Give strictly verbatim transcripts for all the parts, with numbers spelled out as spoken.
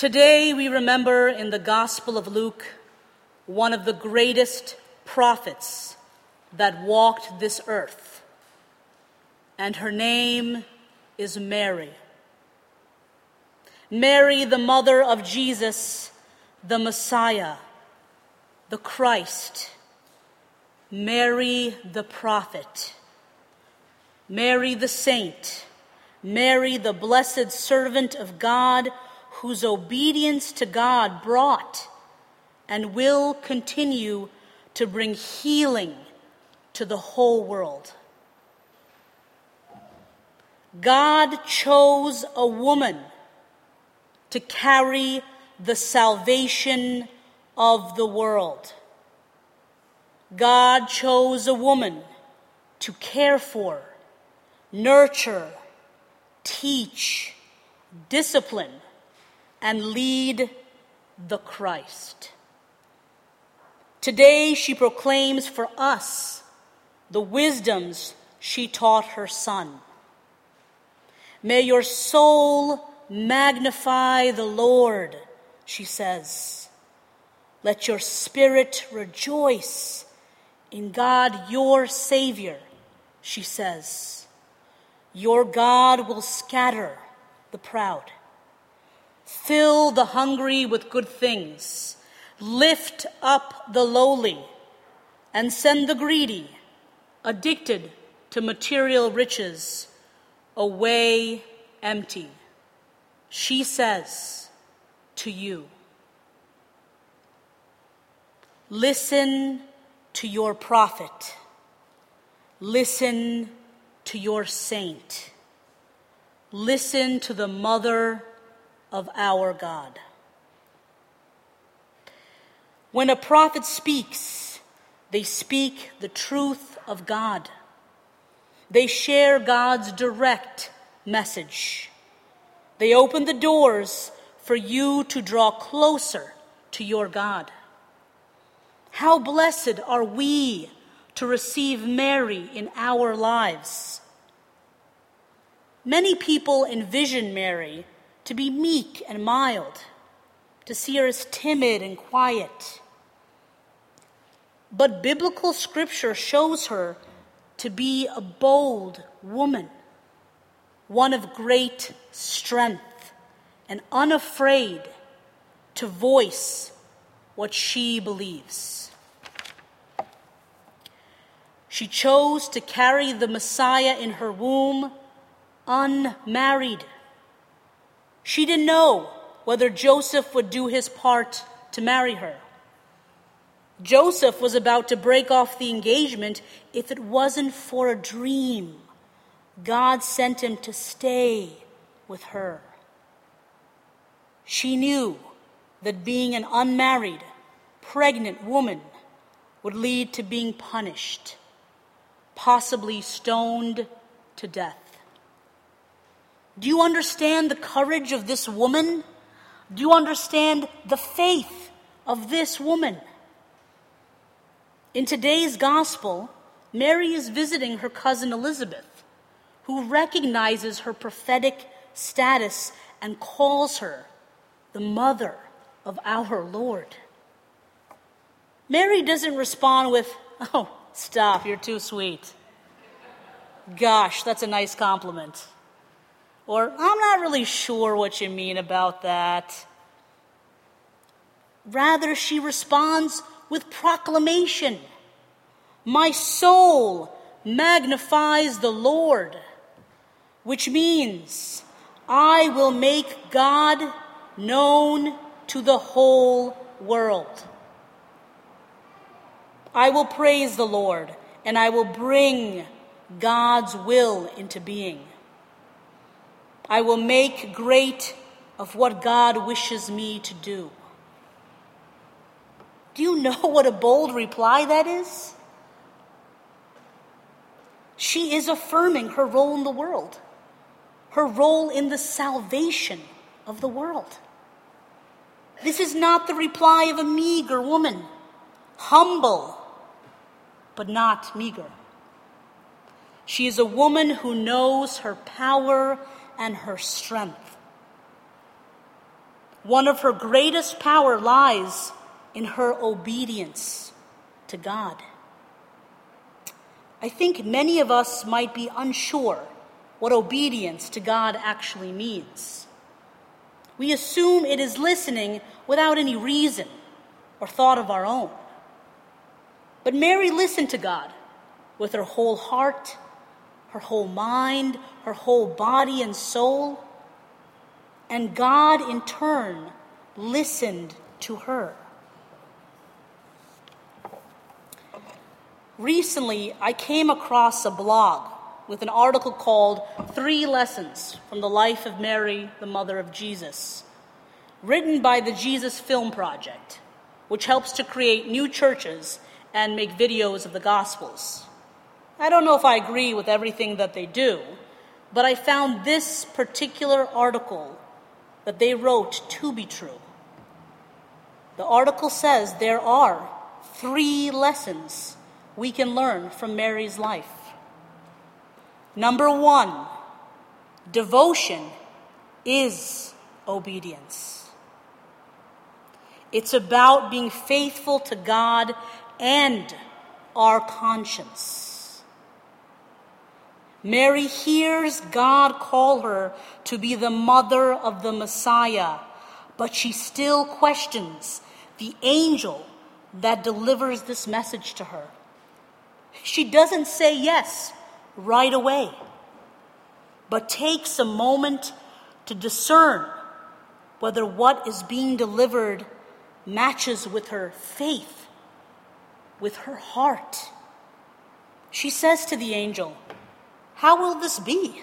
Today we remember in the Gospel of Luke one of the greatest prophets that walked this earth, and her name is Mary. Mary, the mother of Jesus, the Messiah, the Christ. Mary, the prophet. Mary, the saint. Mary, the blessed servant of God, whose obedience to God brought and will continue to bring healing to the whole world. God chose a woman to carry the salvation of the world. God chose a woman to care for, nurture, teach, discipline, and lead the Christ. Today she proclaims for us the wisdoms she taught her Son. May your soul magnify the Lord, she says. Let your spirit rejoice in God your Savior, she says. Your God will scatter the proud. Fill the hungry with good things. Lift up the lowly and send the greedy, addicted to material riches, away empty. She says to you, listen to your prophet. Listen to your saint. Listen to the mother of our God. When a prophet speaks, they speak the truth of God. They share God's direct message. They open the doors for you to draw closer to your God. How blessed are we to receive Mary in our lives. Many people envision Mary to be meek and mild, to see her as timid and quiet. But biblical scripture shows her to be a bold woman, one of great strength and unafraid to voice what she believes. She chose to carry the Messiah in her womb unmarried. She didn't know whether Joseph would do his part to marry her. Joseph was about to break off the engagement if it wasn't for a dream. God sent him to stay with her. She knew that being an unmarried, pregnant woman would lead to being punished, possibly stoned to death. Do you understand the courage of this woman? Do you understand the faith of this woman? In today's gospel, Mary is visiting her cousin Elizabeth, who recognizes her prophetic status and calls her the mother of our Lord. Mary doesn't respond with, "Oh, stop, you're too sweet. Gosh, that's a nice compliment." Or, "I'm not really sure what you mean about that." Rather, she responds with proclamation. "My soul magnifies the Lord," which means I will make God known to the whole world. I will praise the Lord, and I will bring God's will into being. I will make great of what God wishes me to do. Do you know what a bold reply that is? She is affirming her role in the world, her role in the salvation of the world. This is not the reply of a meager woman, humble, but not meager. She is a woman who knows her power and her strength. One of her greatest power lies in her obedience to God. I think many of us might be unsure what obedience to God actually means. We assume it is listening without any reason or thought of our own. But Mary listened to God with her whole heart, her whole mind, her whole body and soul. And God, in turn, listened to her. Recently, I came across a blog with an article called Three Lessons from the Life of Mary, the Mother of Jesus, written by the Jesus Film Project, which helps to create new churches and make videos of the Gospels. I don't know if I agree with everything that they do, but I found this particular article that they wrote to be true. The article says there are three lessons we can learn from Mary's life. Number one, devotion is obedience. It's about being faithful to God and our conscience. Mary hears God call her to be the mother of the Messiah, but she still questions the angel that delivers this message to her. She doesn't say yes right away, but takes a moment to discern whether what is being delivered matches with her faith, with her heart. She says to the angel, "How will this be?"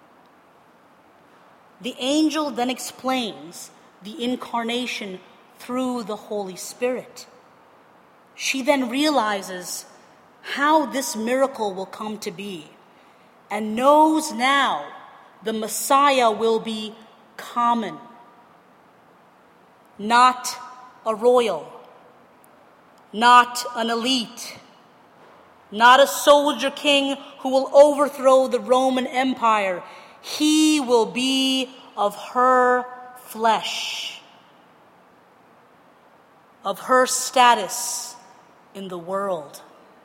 The angel then explains the incarnation through the Holy Spirit. She then realizes how this miracle will come to be and knows now the Messiah will be common, not a royal, not an elite, not a soldier king who will overthrow the Roman Empire. He will be of her flesh, of her status in the world.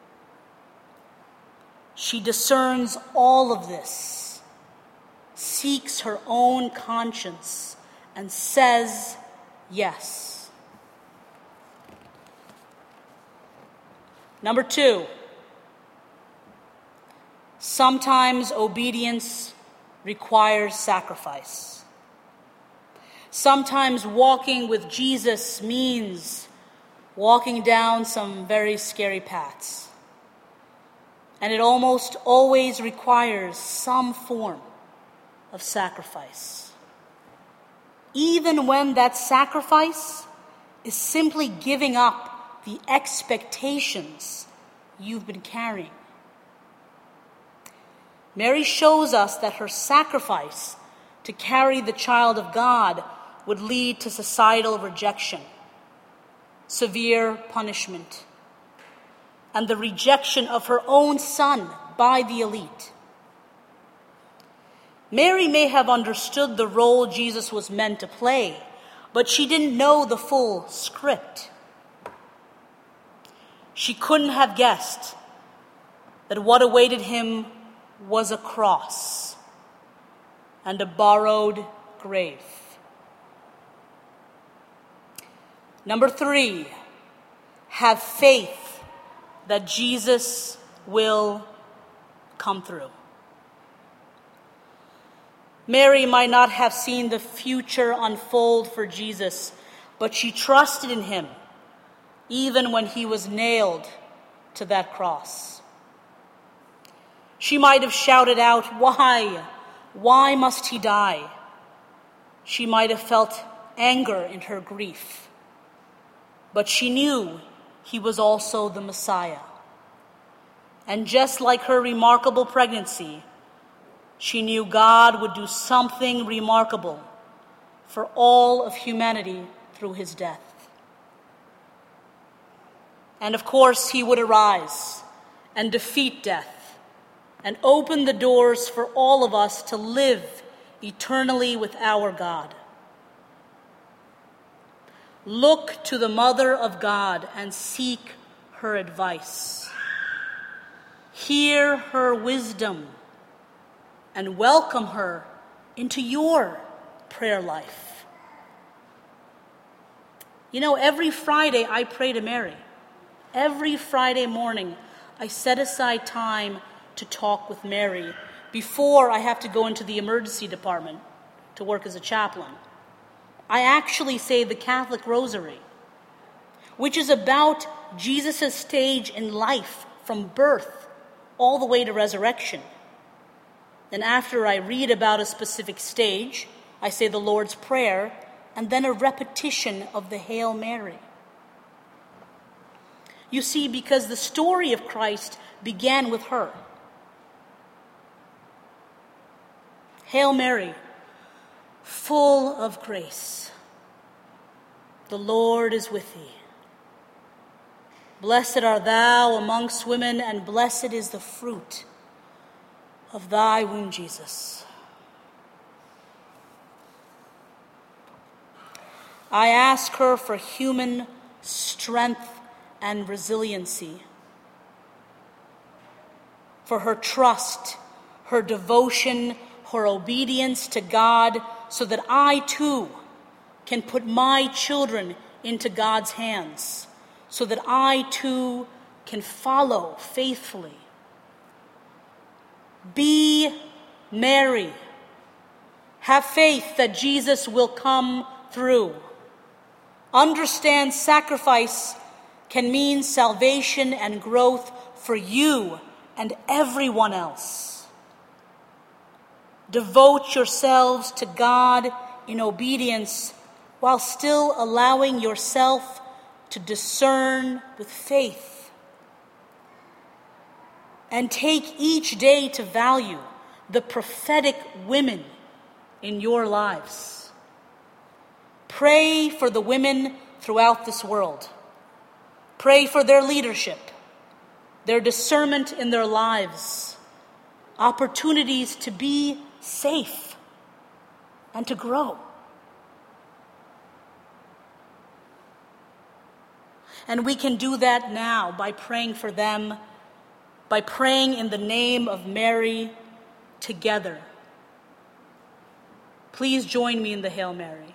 She discerns all of this, seeks her own conscience, and says yes. Number two, sometimes obedience requires sacrifice. Sometimes walking with Jesus means walking down some very scary paths. And it almost always requires some form of sacrifice. Even when that sacrifice is simply giving up the expectations you've been carrying. Mary shows us that her sacrifice to carry the child of God would lead to societal rejection, severe punishment, and the rejection of her own son by the elite. Mary may have understood the role Jesus was meant to play, but she didn't know the full script. She couldn't have guessed that what awaited him was a cross and a borrowed grave. Number three, have faith that Jesus will come through. Mary might not have seen the future unfold for Jesus, but she trusted in him even when he was nailed to that cross. She might have shouted out, "Why? Why must he die?" She might have felt anger in her grief, but she knew he was also the Messiah. And just like her remarkable pregnancy, she knew God would do something remarkable for all of humanity through his death. And of course, he would arise and defeat death and open the doors for all of us to live eternally with our God. look to the Mother of God and seek her advice. Hear her wisdom and welcome her into your prayer life. You know, every Friday I pray to Mary. Every Friday morning I set aside time to talk with Mary before I have to go into the emergency department to work as a chaplain. I actually say the Catholic Rosary, which is about Jesus' stage in life from birth all the way to resurrection. Then after I read about a specific stage, I say the Lord's Prayer and then a repetition of the Hail Mary. You see, because the story of Christ began with her. Hail Mary, full of grace, the Lord is with thee. Blessed art thou amongst women, and blessed is the fruit of thy womb, Jesus. I ask her for human strength and resiliency, for her trust, her devotion, her obedience to God, so that I too can put my children into God's hands, so that I too can follow faithfully. Be Mary. Have faith that Jesus will come through. Understand sacrifice can mean salvation and growth for you and everyone else. Devote yourselves to God in obedience while still allowing yourself to discern with faith. And take each day to value the prophetic women in your lives. Pray for the women throughout this world. Pray for their leadership, their discernment in their lives, opportunities to be safe and to grow. And we can do that now by praying for them, by praying in the name of Mary together. Please join me in the Hail Mary.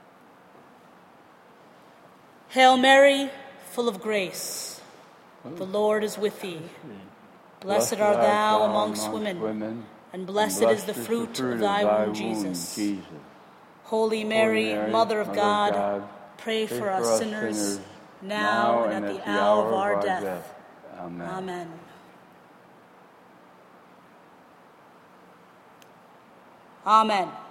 Hail Mary, full of grace, the Lord is with thee. Blessed art thou amongst women, and blessed is the fruit of thy womb, Jesus. Holy Mary, Mother of God, pray for us sinners, now and at the hour of our death. Amen. Amen. Amen.